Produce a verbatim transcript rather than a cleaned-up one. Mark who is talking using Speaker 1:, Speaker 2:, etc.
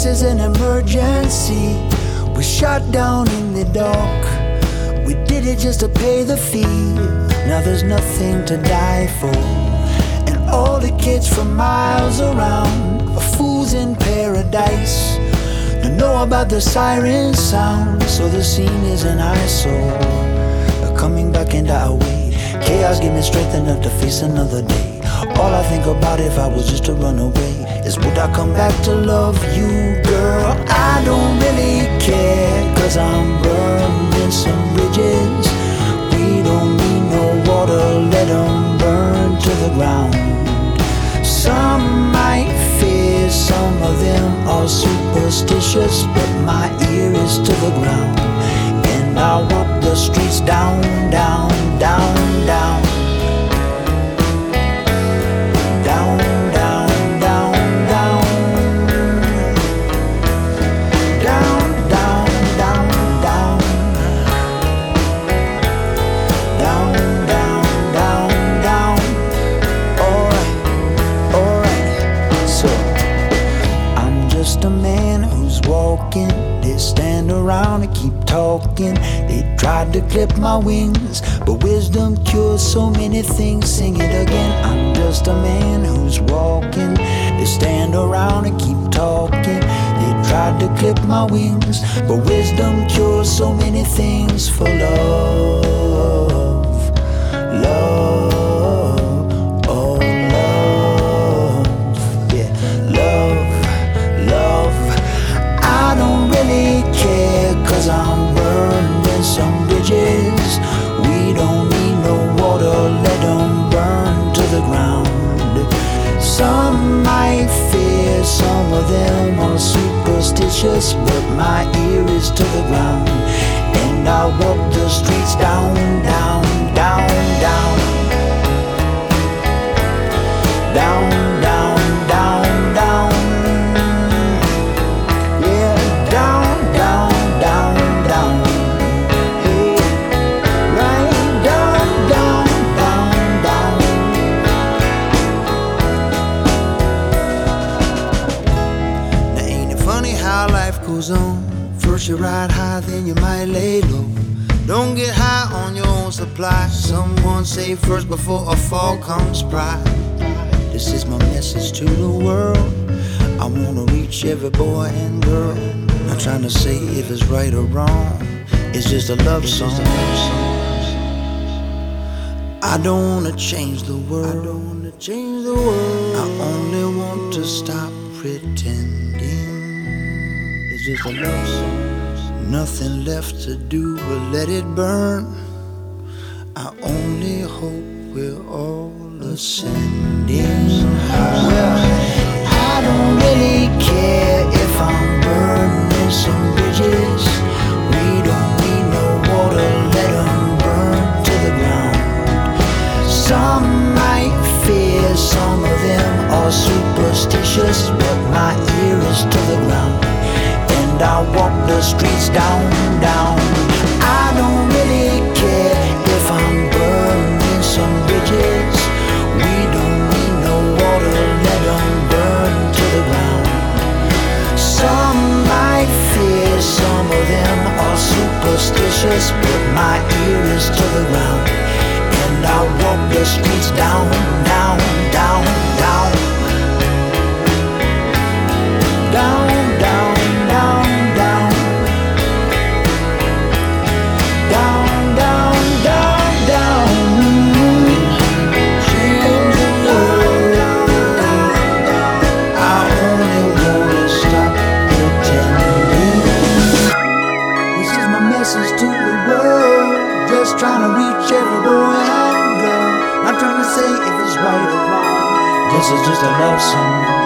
Speaker 1: This is an emergency. We shot down in the dark. We did it just to pay the fee. Now there's nothing to die for. And all the kids from miles around are fools in paradise. They know about the siren sound, so the scene is an eyesore. They're coming back into our way. Chaos give me strength enough to face another day. All I think about if I was just to run away is would I come back to love you, girl? I don't really care, cause I'm burning some bridges. We don't need no water, let them burn to the ground. Some might fear, some of them are superstitious, but my ear is to the ground. And I walk the streets down, down, down, down. Down, down, down, down. Down, down, down, down. Down, down, down, down. Alright, alright. So, I'm just a man who's walking. They stand around and keep talking. They tried to clip my wings, but wisdom cures so many things. Sing it again. I'm just a man who's walking. They stand around and keep talking. They tried to clip my wings, but wisdom cures so many things. For love, love, oh love, yeah, love, love. I don't really care, cause I'm burning some bridges. We don't need no water, let them burn to the ground. Some might fear, some of them are superstitious, but my ear is to the ground. And I walk the streets down, down, down, down. Down, down, down, down. Yeah, down, down, down, down. Hey, right down, down, down, down. Now ain't it funny how life goes on? First you ride high, then you might lay low. Don't get high on your own supply. Someone say first before a fall comes pride. This is my message to the world. I wanna reach every boy and girl. Not trying to say if it's right or wrong. It's just a love song. I don't wanna change the world. I don't wanna change the world. I only want to stop pretending. It's just a love song. Nothing left to do but let it burn. I only hope we're all ascending. Well, I don't really care if I'm burning some bridges. We don't need no water, let them burn to the ground. Some might fear, some of them are superstitious, but my ear is to the ground. And I walk the streets down, down. I don't really care if I'm burning some bridges. We don't need no water, let them burn to the ground. Some might fear, some of them are superstitious, but my ear is to the ground. And I walk the streets down, down, down, down. Down, down, down, down. Down, down, down, down. Change the world. I only wanna stop pretending. This is my message to the world. Just trying to reach every boy and girl. Not trying to say if it's right or wrong. This is just a love song.